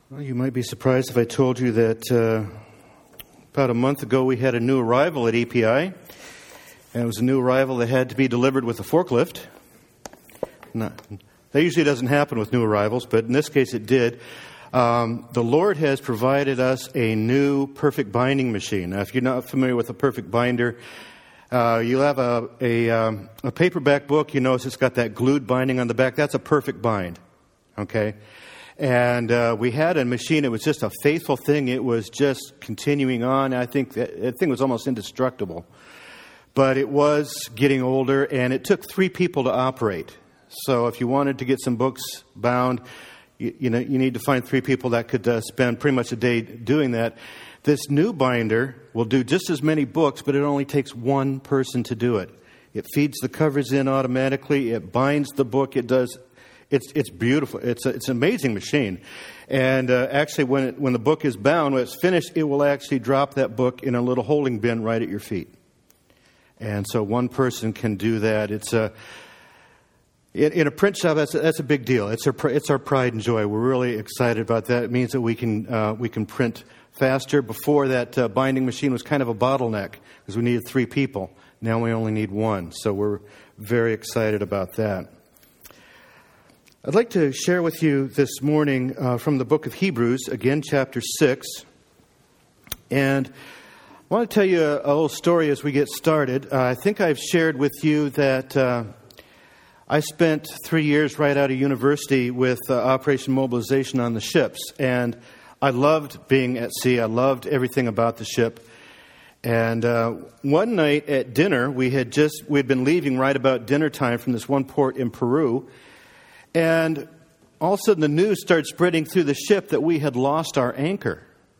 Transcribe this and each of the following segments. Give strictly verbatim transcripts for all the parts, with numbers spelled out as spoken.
Well, you might be surprised if I told you that uh, about a month ago we had a new arrival at E P I, and it was a new arrival that had to be delivered with a forklift. Not, that usually doesn't happen with new arrivals, but in this case it did. Um, the Lord has provided us a new perfect binding machine. Now, if you're not familiar with a perfect binder, uh, you'll have a, a, um, a paperback book. You notice it's got that glued binding on the back. That's a perfect bind, okay? And uh, we had a machine. It was just a faithful thing. It was just continuing on. I think that, that thing was almost indestructible. But it was getting older, and it took three people to operate. So if you wanted to get some books bound, you, you know, you need to find three people that could uh, spend pretty much a day doing that. This new binder will do just as many books, but it only takes one person to do it. It feeds the covers in automatically. It binds the book. It does. It's it's beautiful. It's a, it's an amazing machine, and uh, actually, when it, when the book is bound, when it's finished, it will actually drop that book in a little holding bin right at your feet. And so, one person can do that. It's a in, in a print shop. That's a, that's a big deal. It's our it's our pride and joy. We're really excited about that. It means that we can uh, we can print faster. Before, that uh, binding machine was kind of a bottleneck because we needed three people. Now we only need one. So we're very excited about that. I'd like to share with you this morning uh, from the book of Hebrews, again, chapter six. And I want to tell you a, a little story as we get started. Uh, I think I've shared with you that uh, I spent three years right out of university with uh, Operation Mobilization on the ships. And I loved being at sea. I loved everything about the ship. And uh, one night at dinner, we had just, we'd been leaving right about dinner time from this one port in Peru. And all of a sudden the news started spreading through the ship that we had lost our anchor.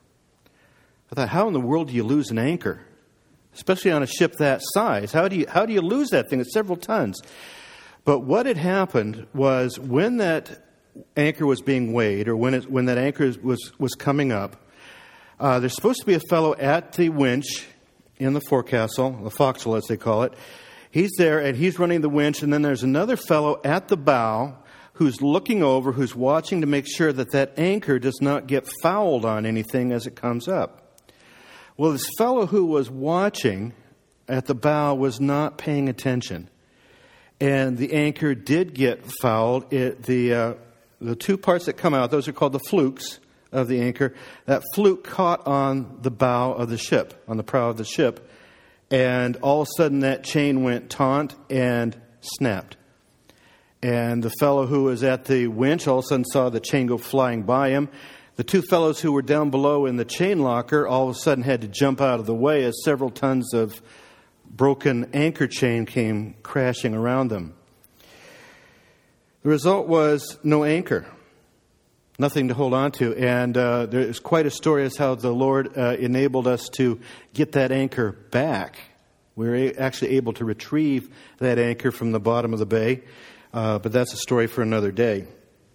I thought, how in the world do you lose an anchor? Especially on a ship that size. How do you how do you lose that thing? It's several tons. But what had happened was when that anchor was being weighed, or when it, when that anchor was, was coming up, uh, there's supposed to be a fellow at the winch in the forecastle, the forecastle as they call it. He's there and he's running the winch, and then there's another fellow at the bow who's looking over, who's watching to make sure that that anchor does not get fouled on anything as it comes up. Well, this fellow who was watching at the bow was not paying attention. And the anchor did get fouled. It, the, uh, the two parts that come out, those are called the flukes of the anchor. That fluke caught on the bow of the ship, on the prow of the ship. And all of a sudden that chain went taut and snapped. And the fellow who was at the winch all of a sudden saw the chain go flying by him. The two fellows who were down below in the chain locker all of a sudden had to jump out of the way as several tons of broken anchor chain came crashing around them. The result was no anchor, nothing to hold on to. And uh, there's quite a story as how the Lord uh, enabled us to get that anchor back. We were actually able to retrieve that anchor from the bottom of the bay. Uh, but that's a story for another day.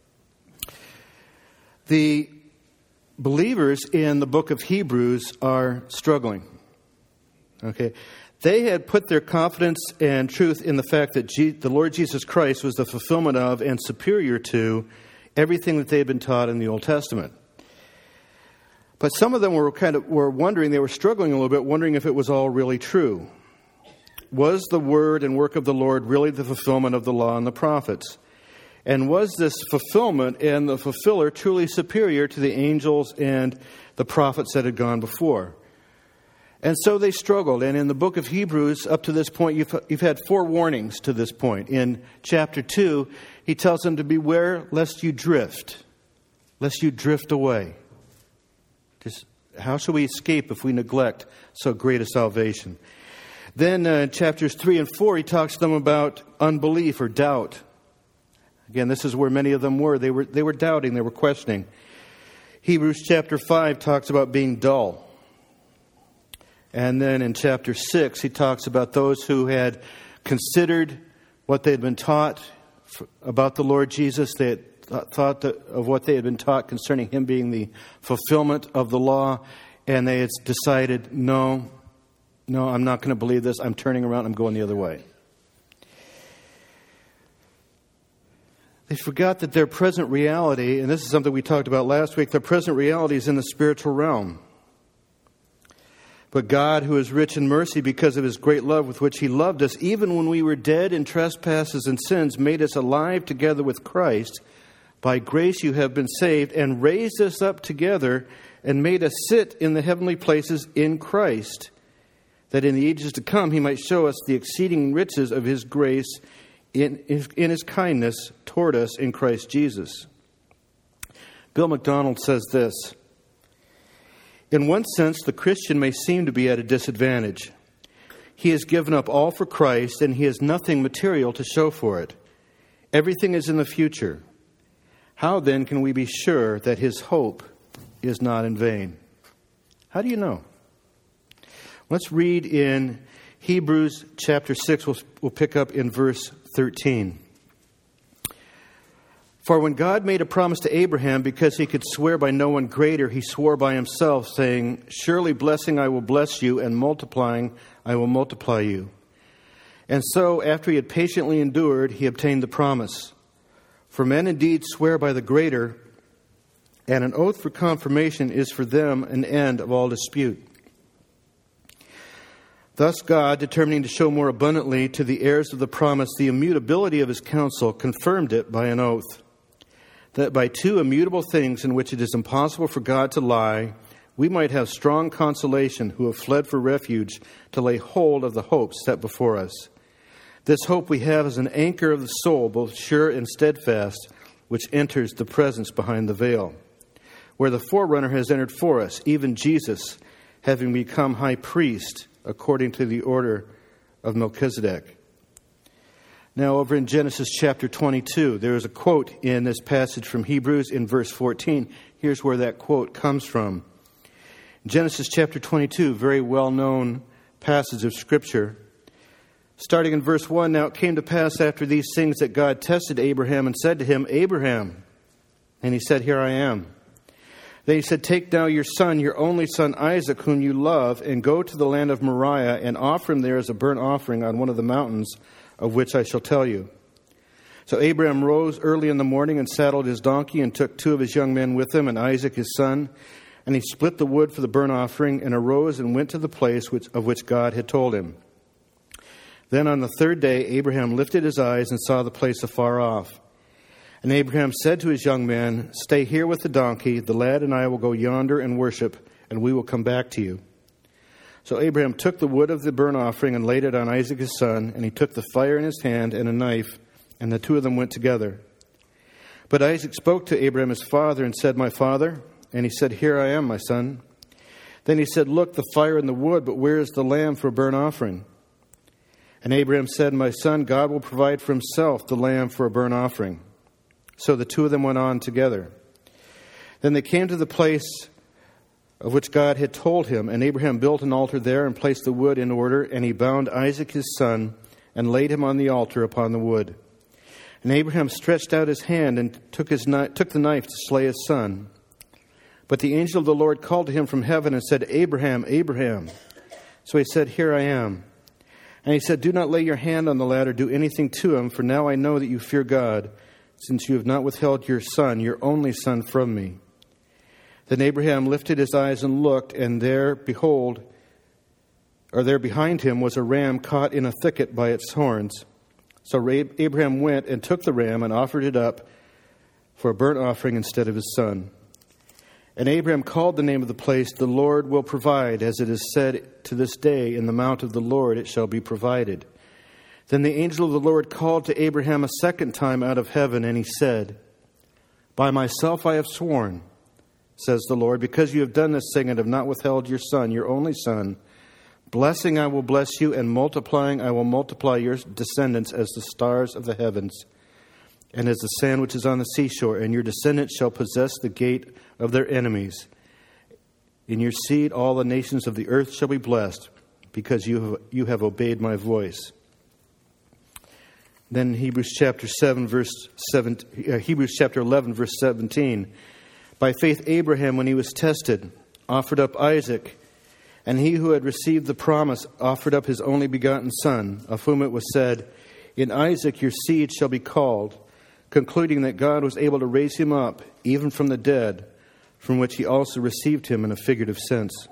The believers in the book of Hebrews are struggling. Okay, they had put their confidence and truth in the fact that G- the Lord Jesus Christ was the fulfillment of and superior to everything that they had been taught in the Old Testament. But some of them were kind of were wondering, they were struggling a little bit, wondering if it was all really true. Was the word and work of the Lord really the fulfillment of the law and the prophets? And was this fulfillment and the fulfiller truly superior to the angels and the prophets that had gone before? And so they struggled. And in the book of Hebrews, up to this point, you've, you've had four warnings to this point. In chapter two, he tells them to beware lest you drift, lest you drift away. Just, how shall we escape if we neglect so great a salvation? Then uh, in chapters three and four, he talks to them about unbelief or doubt. Again, this is where many of them were. They were they were doubting, they were questioning. Hebrews chapter five talks about being dull. And then in chapter six, he talks about those who had considered what they had been taught about the Lord Jesus. They had thought of what they had been taught concerning him being the fulfillment of the law. And they had decided, no, no, I'm not going to believe this. I'm turning around. I'm going the other way. They forgot that their present reality, and this is something we talked about last week, their present reality is in the spiritual realm. But God, who is rich in mercy because of his great love with which he loved us, even when we were dead in trespasses and sins, made us alive together with Christ. By grace you have been saved, and raised us up together and made us sit in the heavenly places in Christ, that in the ages to come he might show us the exceeding riches of his grace in, in his kindness toward us in Christ Jesus. Bill MacDonald says this: in one sense, the Christian may seem to be at a disadvantage. He has given up all for Christ, and he has nothing material to show for it. Everything is in the future. How then can we be sure that his hope is not in vain? How do you know? Let's read in Hebrews chapter six. We'll, we'll pick up in verse thirteen. For when God made a promise to Abraham, because he could swear by no one greater, he swore by himself, saying, surely blessing I will bless you, and multiplying I will multiply you. And so, after he had patiently endured, he obtained the promise. For men indeed swear by the greater, and an oath for confirmation is for them an end of all dispute. Thus God, determining to show more abundantly to the heirs of the promise the immutability of his counsel, confirmed it by an oath, that by two immutable things in which it is impossible for God to lie, we might have strong consolation who have fled for refuge to lay hold of the hope set before us. This hope we have as an anchor of the soul, both sure and steadfast, which enters the presence behind the veil, where the forerunner has entered for us, even Jesus, having become high priest according to the order of Melchizedek. Now, over in Genesis chapter twenty-two, there is a quote in this passage from Hebrews in verse fourteen. Here's where that quote comes from. Genesis chapter twenty-two, very well-known passage of Scripture. Starting in verse one, now it came to pass after these things that God tested Abraham and said to him, Abraham. And he said, here I am. Then he said, take now your son, your only son Isaac, whom you love, and go to the land of Moriah and offer him there as a burnt offering on one of the mountains of which I shall tell you. So Abraham rose early in the morning and saddled his donkey and took two of his young men with him and Isaac his son. And he split the wood for the burnt offering and arose and went to the place which, of which God had told him. Then on the third day Abraham lifted his eyes and saw the place afar off. And Abraham said to his young men, stay here with the donkey. The lad and I will go yonder and worship, and we will come back to you. So Abraham took the wood of the burnt offering and laid it on Isaac his son, and he took the fire in his hand and a knife, and the two of them went together. But Isaac spoke to Abraham his father and said, my father? And he said, here I am, my son. Then he said, look, the fire and the wood, but where is the lamb for a burnt offering? And Abraham said, my son, God will provide for himself the lamb for a burnt offering. So the two of them went on together. Then they came to the place of which God had told him, and Abraham built an altar there and placed the wood in order, and he bound Isaac his son and laid him on the altar upon the wood. And Abraham stretched out his hand and took his took the knife to slay his son. But the angel of the Lord called to him from heaven and said, Abraham, Abraham. So he said, here I am. And he said, do not lay your hand on the lad or do anything to him, for now I know that you fear God, since you have not withheld your son, your only son, from me. Then Abraham lifted his eyes and looked, and there, behold, or there behind him was a ram caught in a thicket by its horns. So Abraham went and took the ram and offered it up for a burnt offering instead of his son. And Abraham called the name of the place, the Lord will provide, as it is said to this day, in the mount of the Lord it shall be provided. Then the angel of the Lord called to Abraham a second time out of heaven, and he said, by myself I have sworn, says the Lord, because you have done this thing and have not withheld your son, your only son, blessing I will bless you, and multiplying I will multiply your descendants as the stars of the heavens, and as the sand which is on the seashore, and your descendants shall possess the gate of their enemies. In your seed all the nations of the earth shall be blessed, because you have, you have obeyed my voice. Then Hebrews chapter seven, verse seven, uh, Hebrews chapter eleven, verse seventeen. By faith Abraham, when he was tested, offered up Isaac, and he who had received the promise offered up his only begotten son, of whom it was said, in Isaac your seed shall be called. concluding that God was able to raise him up, even from the dead, from which he also received him in a figurative sense.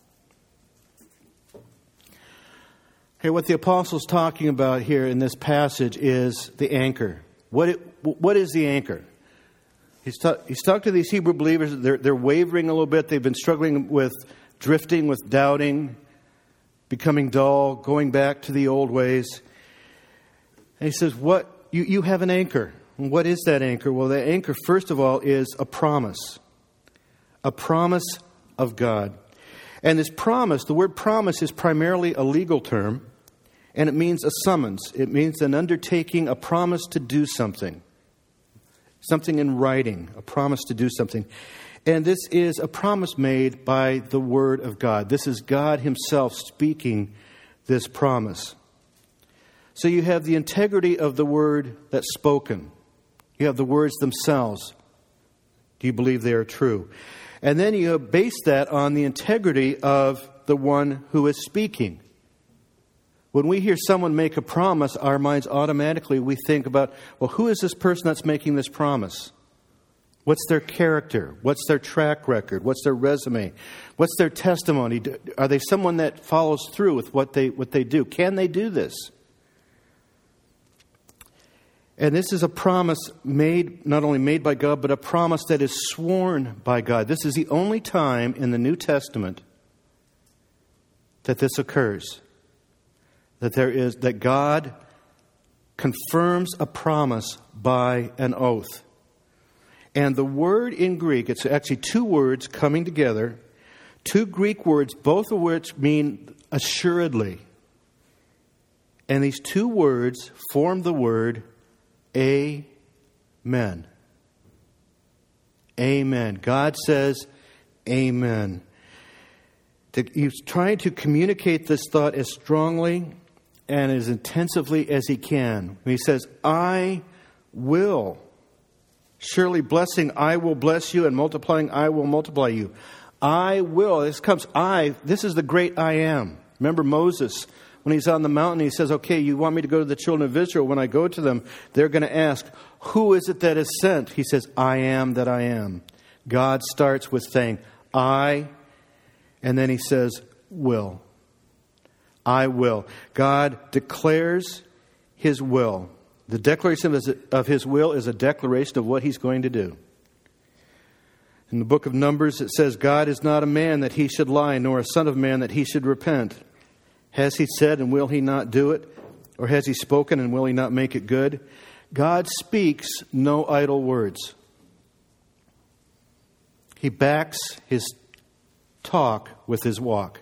Okay, what the apostle's talking about here in this passage is the anchor. What it, what is the anchor? He's, ta- he's talked to these Hebrew believers. They're, they're wavering a little bit. They've been struggling with drifting, with doubting, becoming dull, going back to the old ways. And he says, "What you, you have an anchor. And what is that anchor?" Well, the anchor, first of all, is a promise. A promise of God. And this promise, the word promise is primarily a legal term, and it means a summons. It means an undertaking, a promise to do something. Something in writing, a promise to do something. And this is a promise made by the Word of God. This is God himself speaking this promise. So you have the integrity of the word that's spoken. You have the words themselves. Do you believe they are true? And then you base that on the integrity of the one who is speaking. When we hear someone make a promise, our minds automatically, we think about, well, who is this person that's making this promise? What's their character? What's their track record? What's their resume? What's their testimony? Are they someone that follows through with what they what they do? Can they do this? And this is a promise made, not only made by God, but a promise that is sworn by God. This is the only time in the New Testament that this occurs. That there is, that God confirms a promise by an oath. And the word in Greek, it's actually two words coming together, two Greek words, both of which mean assuredly. And these two words form the word Amen. Amen. God says amen. He's trying to communicate this thought as strongly and as intensively as he can. He says, I will. Surely blessing, I will bless you, and multiplying, I will multiply you. I will. This comes, I. This is the great I am. Remember Moses, when he's on the mountain, he says, okay, you want me to go to the children of Israel. When I go to them, they're going to ask, who is it that is sent? He says, I am that I am. God starts with saying, I, and then he says, will. I will. God declares his will. The declaration of his will is a declaration of what he's going to do. In the book of Numbers, it says, God is not a man that he should lie, nor a son of man that he should repent. Has he said, and will he not do it? Or has he spoken, and will he not make it good? God speaks no idle words. He backs his talk with his walk.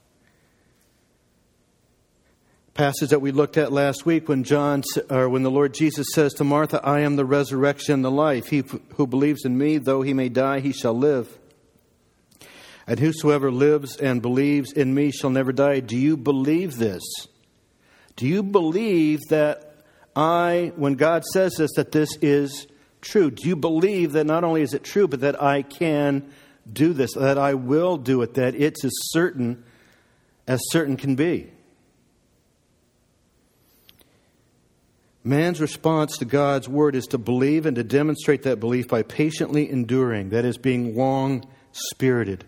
Passage that we looked at last week when John, or when the Lord Jesus says to Martha, I am the resurrection and the life. He who believes in me, though he may die, he shall live. And whosoever lives and believes in me shall never die. Do you believe this? Do you believe that I, when God says this, that this is true? Do you believe that not only is it true, but that I can do this, that I will do it, that it's as certain as certain can be? Man's response to God's word is to believe and to demonstrate that belief by patiently enduring, that is, being long-spirited.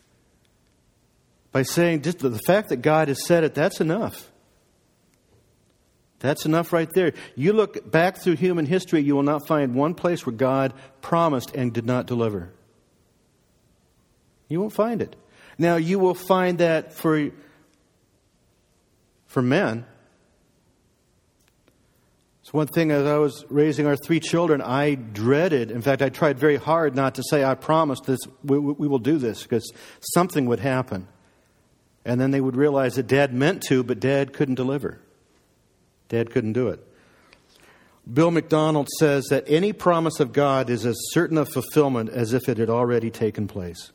By saying, just the fact that God has said it, that's enough. That's enough right there. You look back through human history, you will not find one place where God promised and did not deliver. You won't find it. Now, you will find that for, for men. It's one thing, as I was raising our three children, I dreaded, in fact, I tried very hard not to say, I promised this, we, we will do this, because something would happen. And then they would realize that Dad meant to, but Dad couldn't deliver. Dad couldn't do it. Bill McDonald says that any promise of God is as certain of fulfillment as if it had already taken place.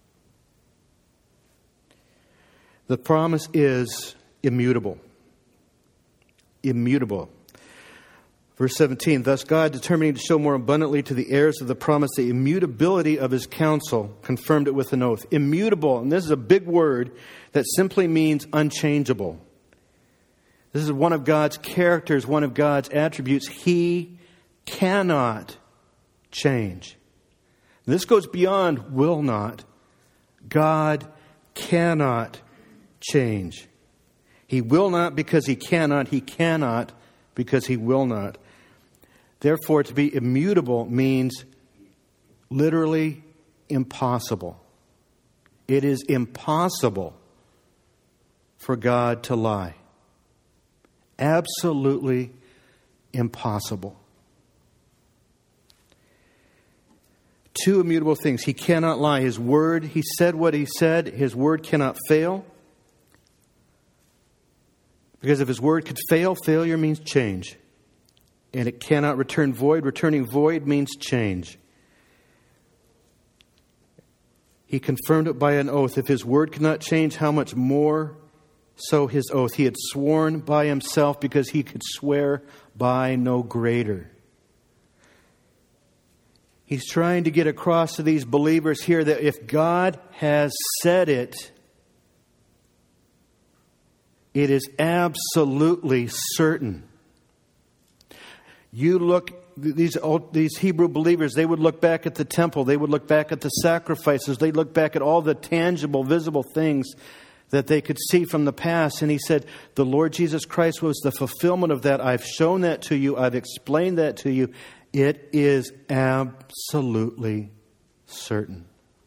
The promise is immutable. Immutable. Verse seventeen, thus God, determining to show more abundantly to the heirs of the promise the immutability of his counsel, confirmed it with an oath. Immutable, and this is a big word that simply means unchangeable. This is one of God's characters, one of God's attributes. He cannot change. And this goes beyond will not. God cannot change. He will not because he cannot. He cannot because he will not. Therefore, to be immutable means literally impossible. It is impossible for God to lie. Absolutely impossible. Two immutable things. He cannot lie. His word, he said what he said. His word cannot fail. Because if his word could fail, failure means change. And it cannot return void. Returning void means change. He confirmed it by an oath. If his word cannot change, how much more so his oath? He had sworn by himself because he could swear by no greater. He's trying to get across to these believers here that if God has said it, it is absolutely certain. You look, these old, these Hebrew believers, they would look back at the temple. They would look back at the sacrifices. They'd look back at all the tangible, visible things that they could see from the past. And he said, the Lord Jesus Christ was the fulfillment of that. I've shown that to you. I've explained that to you. It is absolutely certain.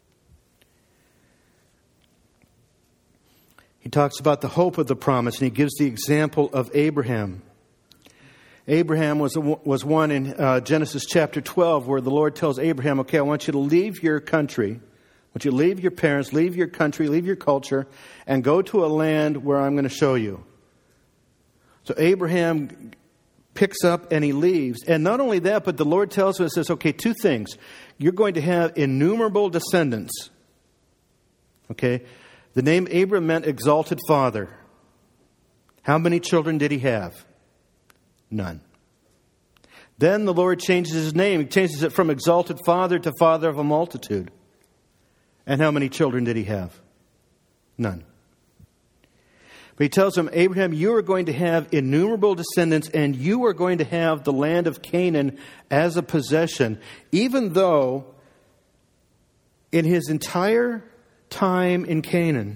He talks about the hope of the promise, and he gives the example of Abraham. Abraham was was one in uh, Genesis chapter twelve where the Lord tells Abraham, okay, I want you to leave your country. I want you to leave your parents, leave your country, leave your culture, and go to a land where I'm going to show you. So Abraham picks up and he leaves. And not only that, but the Lord tells us, says, okay, two things. You're going to have innumerable descendants. Okay? The name Abram meant exalted father. How many children did he have? None. Then the Lord changes his name. He changes it from exalted father to father of a multitude. And how many children did he have? None. But he tells him, Abraham, you are going to have innumerable descendants, and you are going to have the land of Canaan as a possession, even though in his entire time in Canaan,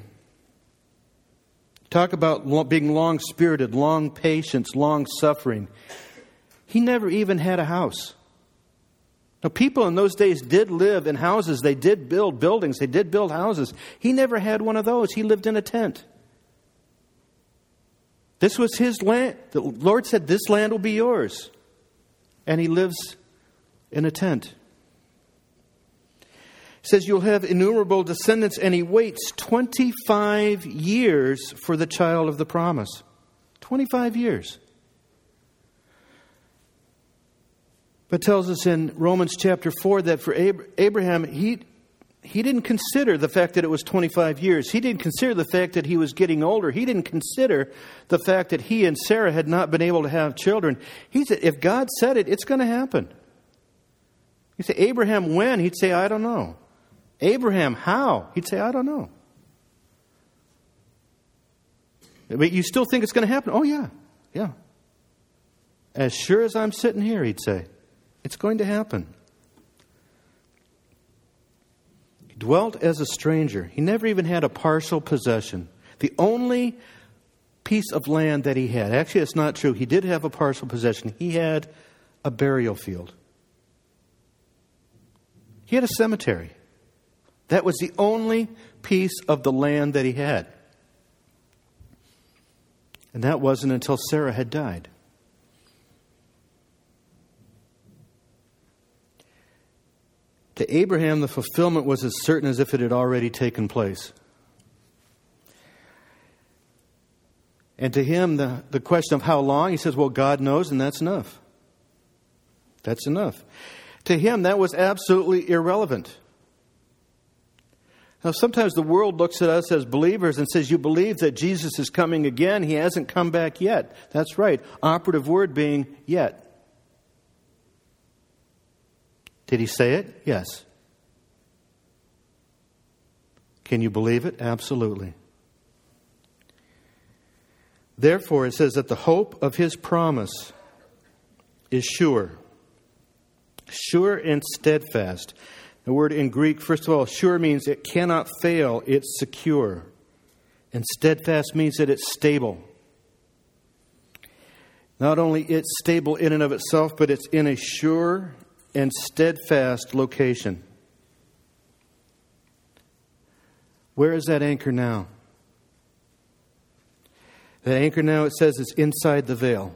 talk about being long-spirited, long patience, long-suffering, he never even had a house. Now, people in those days did live in houses. They did build buildings. They did build houses. He never had one of those. He lived in a tent. This was his land. The Lord said, this land will be yours. And he lives in a tent. He says, you'll have innumerable descendants, and he waits twenty-five years for the child of the promise. twenty-five years. But tells us in Romans chapter four that for Abraham, he, he didn't consider the fact that it was twenty-five years. He didn't consider the fact that he was getting older. He didn't consider the fact that he and Sarah had not been able to have children. He said, if God said it, it's going to happen. You say, Abraham, when? He'd say, I don't know. Abraham, how? He'd say, I don't know. But you still think it's going to happen? Oh, yeah, yeah. As sure as I'm sitting here, he'd say, it's going to happen. He dwelt as a stranger. He never even had a partial possession. The only piece of land that he had, actually it's not true, he did have a partial possession. He had a burial field. He had a cemetery. That was the only piece of the land that he had. And that wasn't until Sarah had died. To Abraham, the fulfillment was as certain as if it had already taken place. And to him, the, the question of how long, he says, well, God knows, and that's enough. That's enough. To him, that was absolutely irrelevant. Now, sometimes the world looks at us as believers and says, you believe that Jesus is coming again. He hasn't come back yet. That's right. Operative word being yet. Did he say it? Yes. Can you believe it? Absolutely. Therefore, it says that the hope of his promise is sure. Sure and steadfast. The word in Greek, first of all, sure means it cannot fail, it's secure. And steadfast means that it's stable. Not only it's stable in and of itself, but it's in a sure and steadfast location. Where is that anchor now? That anchor now, it says, is inside the veil.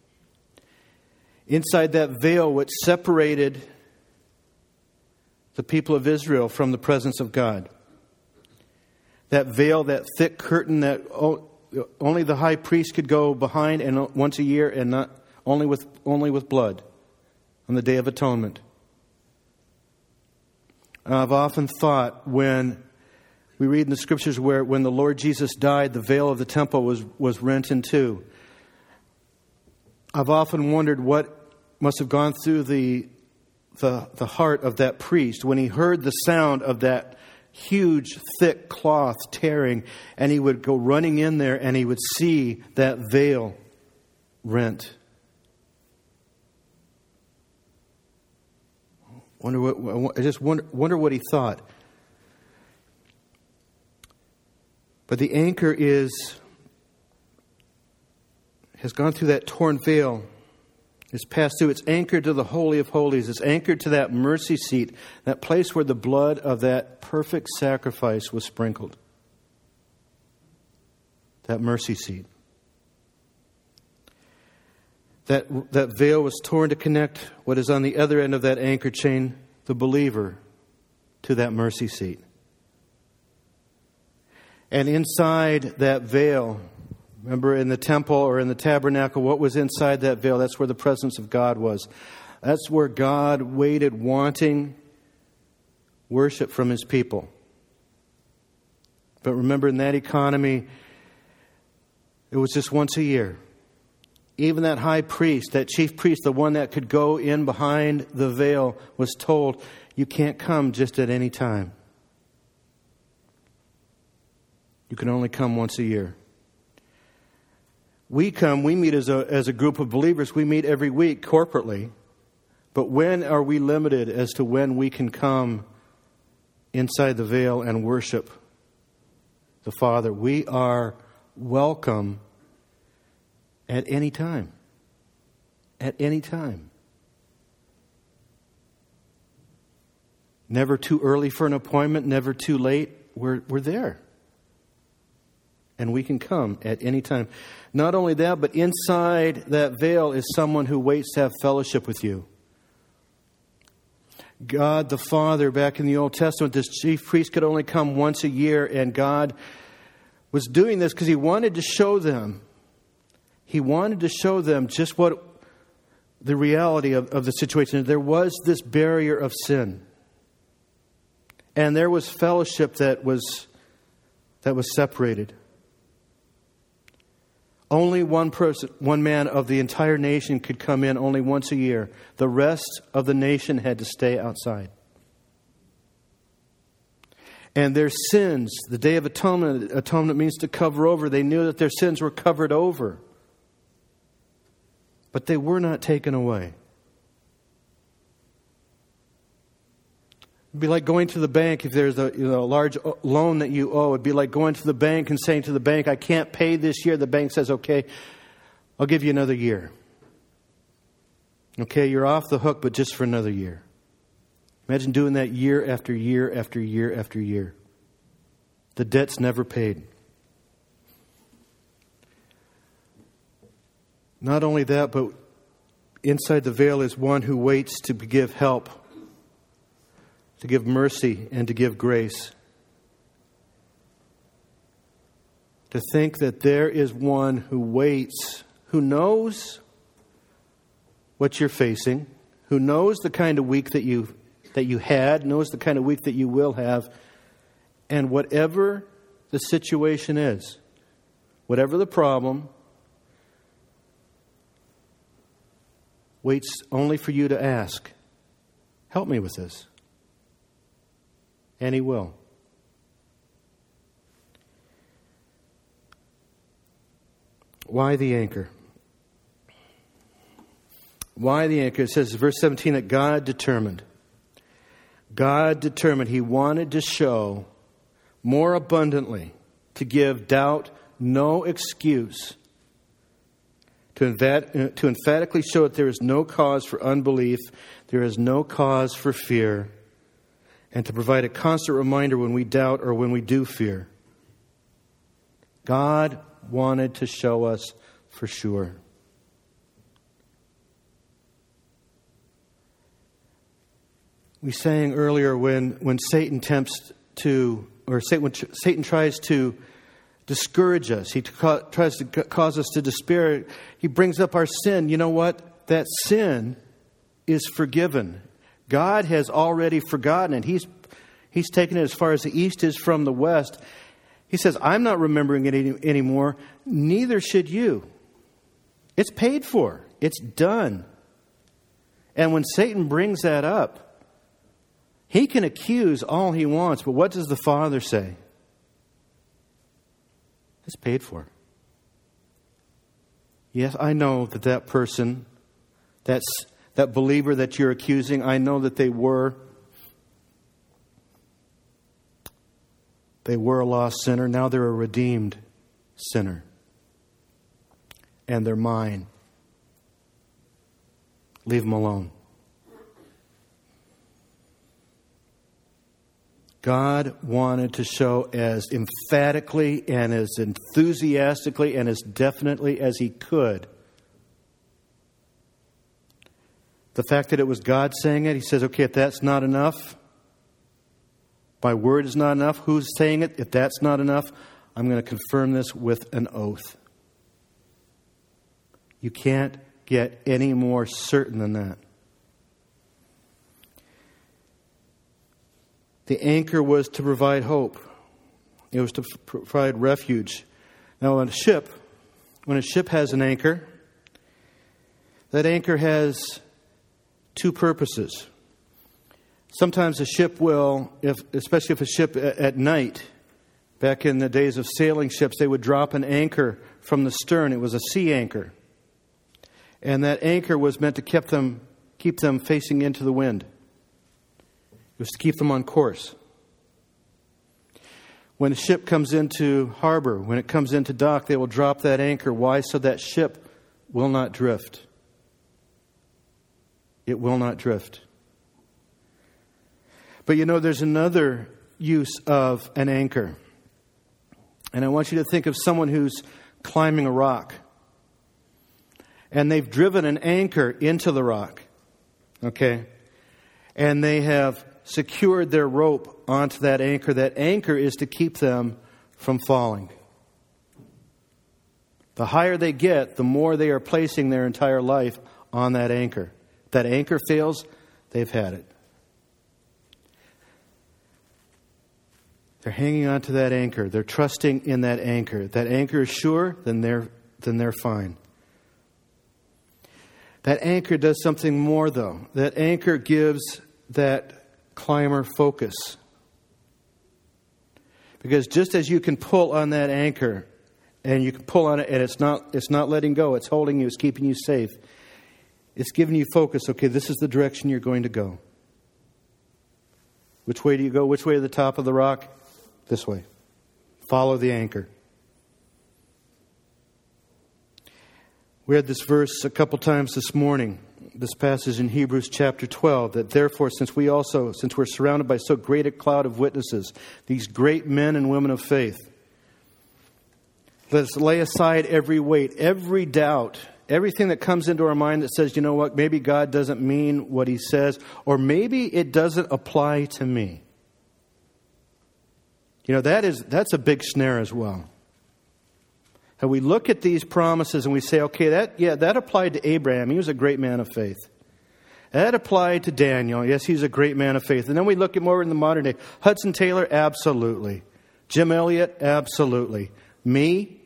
Inside that veil which separated the people of Israel from the presence of God. That veil, that thick curtain that only the high priest could go behind, and once a year, and not only with only with blood on the Day of Atonement. I've often thought when we read in the Scriptures where when the Lord Jesus died, the veil of the temple was, was rent in two. I've often wondered what must have gone through the, the, the heart of that priest when he heard the sound of that huge, thick cloth tearing, and he would go running in there and he would see that veil rent. Wonder what I just wonder, wonder what he thought. But the anchor is has gone through that torn veil. It's passed through. It's anchored to the Holy of Holies. It's anchored to that mercy seat, that place where the blood of that perfect sacrifice was sprinkled. That mercy seat. That, that veil was torn to connect what is on the other end of that anchor chain, the believer, to that mercy seat. And inside that veil, remember in the temple or in the tabernacle, what was inside that veil? That's where the presence of God was. That's where God waited, wanting worship from His people. But remember, in that economy, it was just once a year. Even that high priest, that chief priest, the one that could go in behind the veil, was told, you can't come just at any time. You can only come once a year. We come, we meet as a, as a group of believers, we meet every week corporately. But when are we limited as to when we can come inside the veil and worship the Father? We are welcome at any time. At any time. Never too early for an appointment, never too late. We're, we're there. And we can come at any time. Not only that, but inside that veil is someone who waits to have fellowship with you. God the Father, back in the Old Testament, this chief priest could only come once a year, and God was doing this because He wanted to show them. He wanted to show them just what the reality of, of the situation. There was this barrier of sin. And there was fellowship that was that was separated. Only one person, one man of the entire nation could come in only once a year. The rest of the nation had to stay outside. And their sins, the Day of Atonement, atonement means to cover over. They knew that their sins were covered over. But they were not taken away. It'd be like going to the bank if there's a, you know, a large loan that you owe. It'd be like going to the bank and saying to the bank, I can't pay this year. The bank says, okay, I'll give you another year. Okay, you're off the hook, but just for another year. Imagine doing that year after year after year after year. The debt's never paid. Not only that, but inside the veil is one who waits to give help, to give mercy, and to give grace. To think that there is one who waits, who knows what you're facing, who knows the kind of week that you that you had, knows the kind of week that you will have, and whatever the situation is, whatever the problem, waits only for you to ask, help me with this. And He will. Why the anchor? Why the anchor? It says, verse seventeen, that God determined. God determined. He wanted to show more abundantly, to give doubt no excuse, to, emphat- to emphatically show that there is no cause for unbelief, there is no cause for fear, and to provide a constant reminder when we doubt or when we do fear. God wanted to show us for sure. We sang earlier when, when Satan tempts to, or Satan, when Satan tries to discourage us, he ca- tries to cause us to despair, he brings up our sin. You know what? That sin is forgiven. God has already forgotten it. He's, he's taken it as far as the east is from the west. He says, I'm not remembering it any, anymore. Neither should you. It's paid for. It's done. And when Satan brings that up, he can accuse all he wants, but what does the Father say? It's paid for. Yes, I know that that person, that's, that believer that you're accusing, I know that they were, they were a lost sinner. Now they're a redeemed sinner. And they're mine. Leave them alone. God wanted to show as emphatically and as enthusiastically and as definitely as He could the fact that it was God saying it. He says, okay, if that's not enough, my word is not enough, who's saying it? If that's not enough, I'm going to confirm this with an oath. You can't get any more certain than that. The anchor was to provide hope. It was to f- provide refuge. Now, on a ship, when a ship has an anchor, that anchor has two purposes. Sometimes a ship will, if, especially if a ship at, at night, back in the days of sailing ships, they would drop an anchor from the stern. It was a sea anchor. And that anchor was meant to keep them, keep them facing into the wind. It was to keep them on course. When a ship comes into harbor, when it comes into dock, they will drop that anchor. Why? So that ship will not drift. It will not drift. But you know, there's another use of an anchor. And I want you to think of someone who's climbing a rock. And they've driven an anchor into the rock. Okay? And they have secured their rope onto that anchor. That anchor is to keep them from falling. The higher they get, the more they are placing their entire life on that anchor. If that anchor fails, they've had it. They're hanging on to that anchor. They're trusting in that anchor. If that anchor is sure, then they're, then they're fine. That anchor does something more, though. That anchor gives that climber focus. Because just as you can pull on that anchor, and you can pull on it, and it's not it's not letting go, it's holding you, it's keeping you safe. It's giving you focus. Okay, this is the direction you're going to go. Which way do you go? Which way to the top of the rock? This way. Follow the anchor. We had this verse a couple times this morning. This passage in Hebrews chapter twelve, that therefore, since we also, since we're surrounded by so great a cloud of witnesses, these great men and women of faith, let us lay aside every weight, every doubt, everything that comes into our mind that says, you know what, maybe God doesn't mean what He says, or maybe it doesn't apply to me. You know, that is that's a big snare as well. And we look at these promises and we say, okay, that yeah, that applied to Abraham. He was a great man of faith. That applied to Daniel. Yes, he's a great man of faith. And then we look at more in the modern day. Hudson Taylor, absolutely. Jim Elliot, absolutely. Me?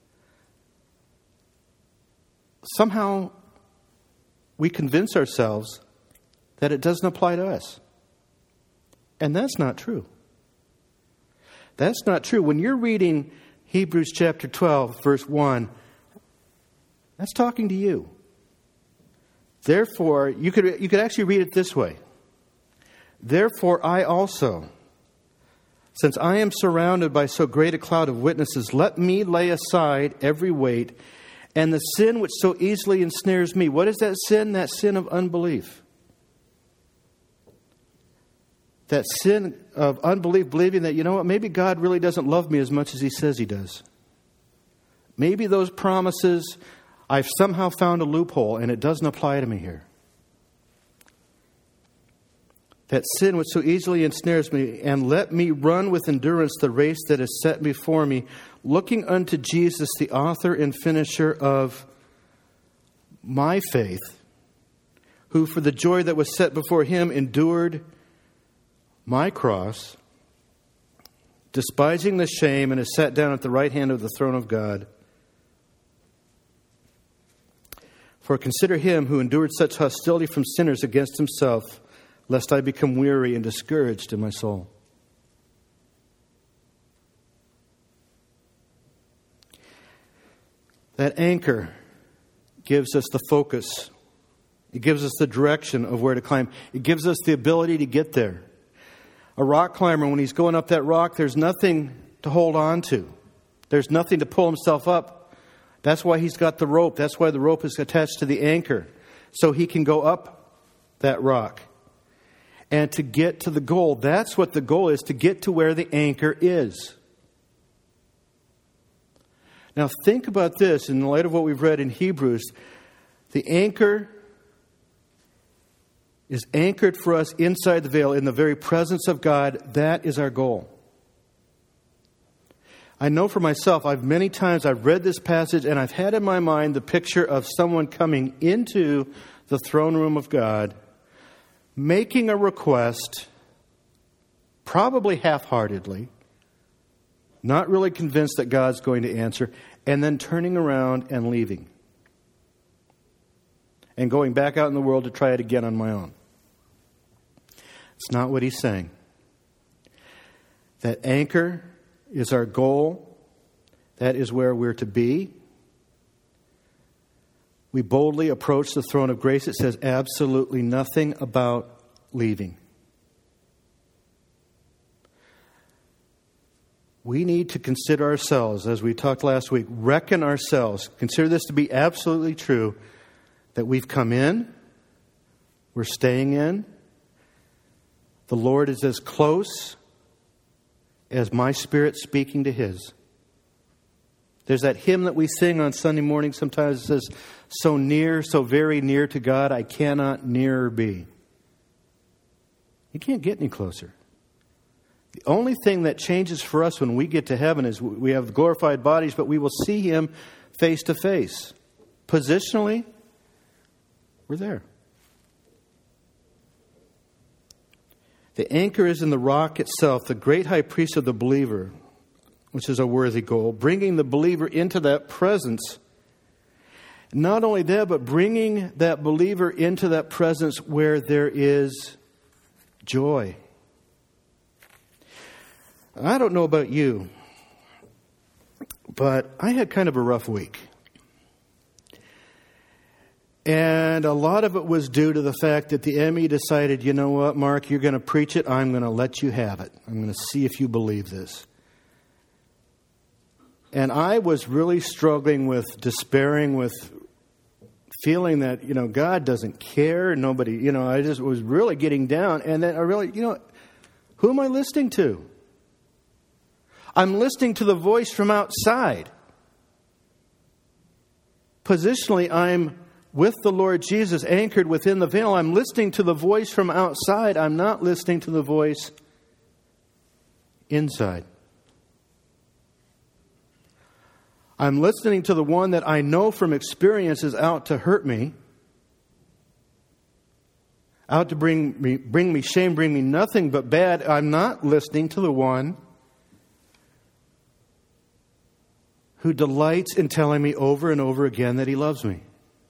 Somehow we convince ourselves that it doesn't apply to us. And that's not true. That's not true. When you're reading Hebrews chapter twelve, verse one, that's talking to you. Therefore, you could you could actually read it this way. Therefore, I also, since I am surrounded by so great a cloud of witnesses, let me lay aside every weight and the sin which so easily ensnares me. What is that sin? That sin of unbelief. That sin of unbelief, believing that, you know what, maybe God really doesn't love me as much as he says he does. Maybe those promises, I've somehow found a loophole and it doesn't apply to me here. That sin which so easily ensnares me, and let me run with endurance the race that is set before me, looking unto Jesus, the author and finisher of my faith, who for the joy that was set before him endured my cross, despising the shame, and is sat down at the right hand of the throne of God. For consider him who endured such hostility from sinners against himself, lest I become weary and discouraged in my soul. That anchor gives us the focus. It gives us the direction of where to climb. It gives us the ability to get there. A rock climber, when he's going up that rock, there's nothing to hold on to. There's nothing to pull himself up. That's why he's got the rope. That's why the rope is attached to the anchor, so he can go up that rock. And to get to the goal, that's what the goal is, to get to where the anchor is. Now think about this in light of what we've read in Hebrews. The anchor is anchored for us inside the veil, in the very presence of God. That is our goal. I know for myself, I've many times I've read this passage and I've had in my mind the picture of someone coming into the throne room of God, making a request, probably half-heartedly, not really convinced that God's going to answer, and then turning around and leaving. And going back out in the world to try it again on my own. It's not what he's saying. That anchor is our goal. That is where we're to be. We boldly approach the throne of grace. It says absolutely nothing about leaving. We need to consider ourselves, as we talked last week, reckon ourselves, consider this to be absolutely true, that we've come in, we're staying in, the Lord is as close as my spirit speaking to his. There's that hymn that we sing on Sunday morning sometimes. It says, so near, so very near to God, I cannot nearer be. You can't get any closer. The only thing that changes for us when we get to heaven is we have glorified bodies, but we will see him face to face. Positionally, we're there. The anchor is in the rock itself, the great high priest of the believer, which is a worthy goal, bringing the believer into that presence. Not only that, but bringing that believer into that presence where there is joy. I don't know about you, but I had kind of a rough week. And a lot of it was due to the fact that the enemy decided, you know what, Mark, you're going to preach it. I'm going to let you have it. I'm going to see if you believe this. And I was really struggling with despairing, with feeling that, you know, God doesn't care. Nobody, you know, I just was really getting down. And then I really, you know, who am I listening to? I'm listening to the voice from outside. Positionally, I'm with the Lord Jesus, anchored within the veil. I'm listening to the voice from outside. I'm not listening to the voice inside. I'm listening to the one that I know from experience is out to hurt me, out to bring me, bring me shame, bring me nothing but bad. I'm not listening to the one who delights in telling me over and over again that he loves me.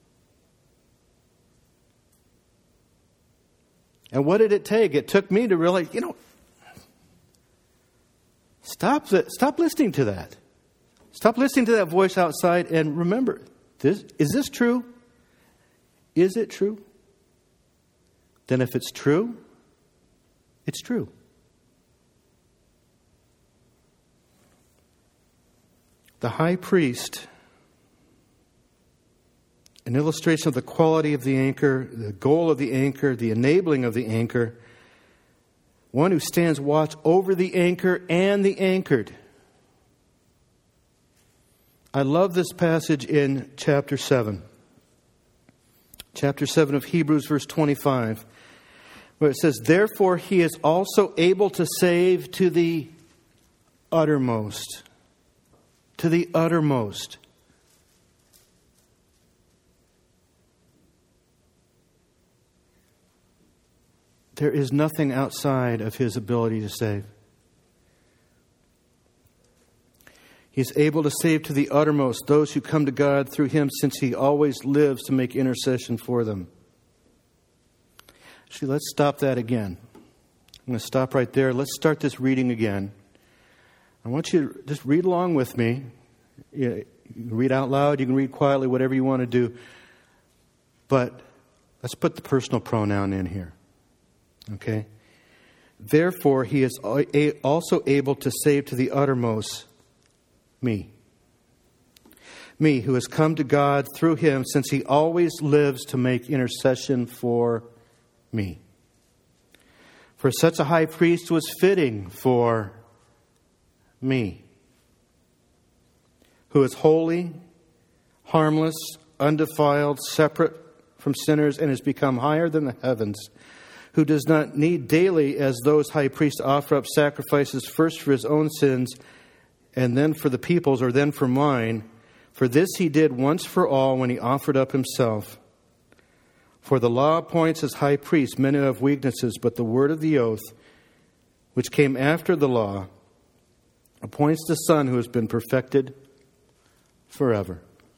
And what did it take? It took me to realize, you know, stop, stop listening to that. Stop listening to that voice outside and remember, this, is this true? Is it true? Then if it's true, it's true. The high priest, an illustration of the quality of the anchor, the goal of the anchor, the enabling of the anchor, one who stands watch over the anchor and the anchored. I love this passage in chapter seven. Chapter seven of Hebrews, verse twenty-five, where it says, "Therefore he is also able to save to the uttermost." To the uttermost. There is nothing outside of his ability to save. He is able to save to the uttermost those who come to God through him, since he always lives to make intercession for them. Actually, let's stop that again. I'm going to stop right there. Let's start this reading again. I want you to just read along with me. You can read out loud, you can read quietly, whatever you want to do. But let's put the personal pronoun in here. Okay? Therefore, he is also able to save to the uttermost me. Me, who has come to God through him, since he always lives to make intercession for me. For such a high priest was fitting for me, who is holy, harmless, undefiled, separate from sinners, and has become higher than the heavens, who does not need daily, as those high priests, offer up sacrifices first for his own sins and then for the people's, or then for mine. For this he did once for all when he offered up himself. For the law appoints as high priests men who have weaknesses, but the word of the oath, which came after the law, appoints the Son who has been perfected forever.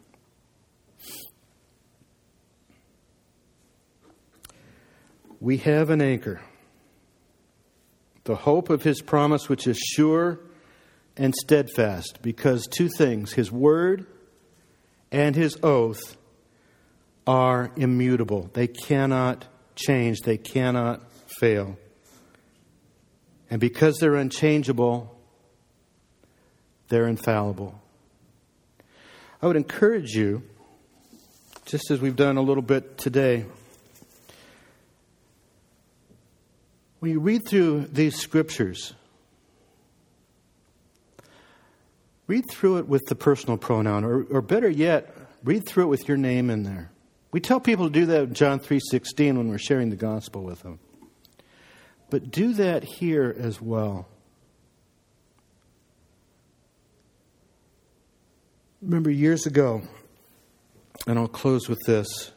We have an anchor, the hope of his promise, which is sure and steadfast, because two things, his word and his oath, are immutable. They cannot change. They cannot fail. And because they're unchangeable, they're infallible. I would encourage you, just as we've done a little bit today, when you read through these scriptures, read through it with the personal pronoun, or, or better yet, read through it with your name in there. We tell people to do that in John three sixteen when we're sharing the gospel with them. But do that here as well. Remember years ago, and I'll close with this,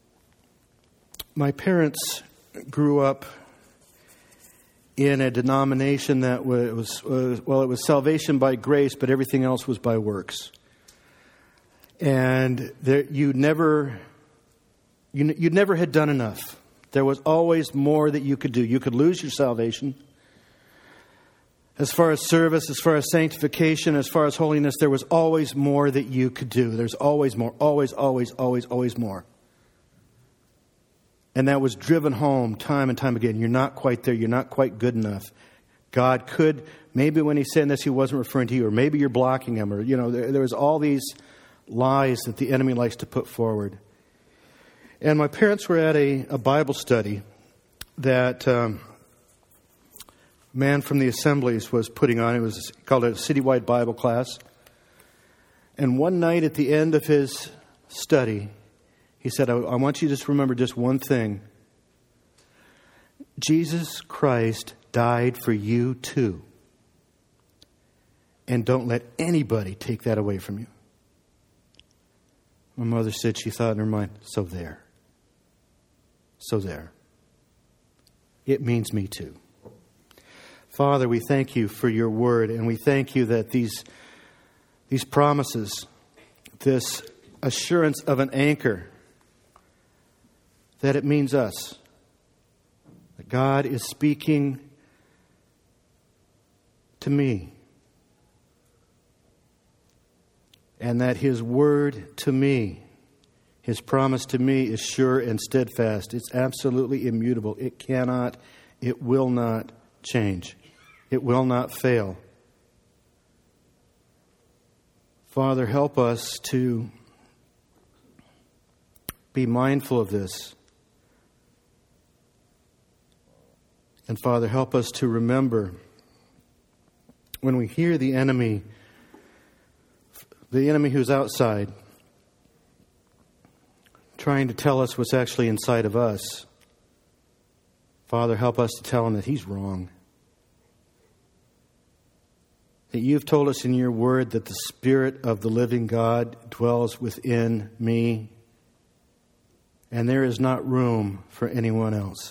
my parents grew up in a denomination that was, was, well, it was salvation by grace, but everything else was by works. And there, you never, you, you never had done enough. There was always more that you could do. You could lose your salvation. As far as service, as far as sanctification, as far as holiness, there was always more that you could do. There's always more, always, always, always, always more. And that was driven home time and time again. You're not quite there. You're not quite good enough. God could, maybe when he's saying this, he wasn't referring to you, or maybe you're blocking him, or, you know, there, there was all these lies that the enemy likes to put forward. And my parents were at a, a Bible study that um, a man from the assemblies was putting on. It was called a citywide Bible class. And one night at the end of his study, he said, I, I want you to just remember just one thing. Jesus Christ died for you too. And don't let anybody take that away from you. My mother said she thought in her mind, so there. So there. It means me too. Father, we thank you for your word, and we thank you that these, these promises, this assurance of an anchor, that it means us. That God is speaking to me. And that his word to me, His promise to me is sure and steadfast. It's absolutely immutable. It cannot, it will not change. It will not fail. Father, help us to be mindful of this. And Father, help us to remember when we hear the enemy, the enemy who's outside, trying to tell us what's actually inside of us. Father, help us to tell him that he's wrong. That you've told us in your word that the Spirit of the living God dwells within me, and there is not room for anyone else.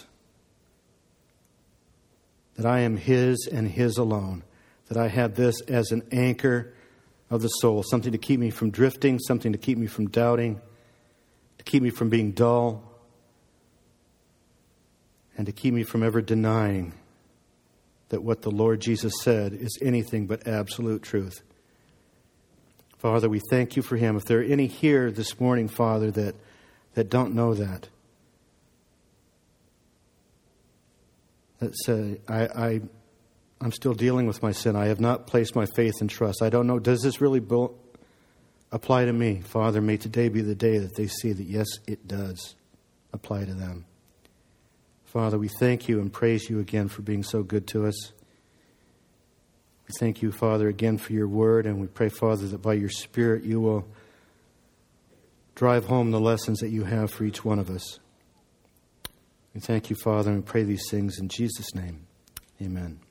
That I am His and His alone. That I have this as an anchor of the soul, something to keep me from drifting, something to keep me from doubting, to keep me from being dull, and to keep me from ever denying that what the Lord Jesus said is anything but absolute truth. Father, we thank you for him. If there are any here this morning, Father, that, that don't know that, that say, I, I, I'm still dealing with my sin. I have not placed my faith and trust. I don't know, does this really bo- apply to me? Father, may today be the day that they see that, yes, it does apply to them. Father, we thank you and praise you again for being so good to us. We thank you, Father, again for your word, and we pray, Father, that by your Spirit you will drive home the lessons that you have for each one of us. We thank you, Father, and we pray these things in Jesus' name. Amen.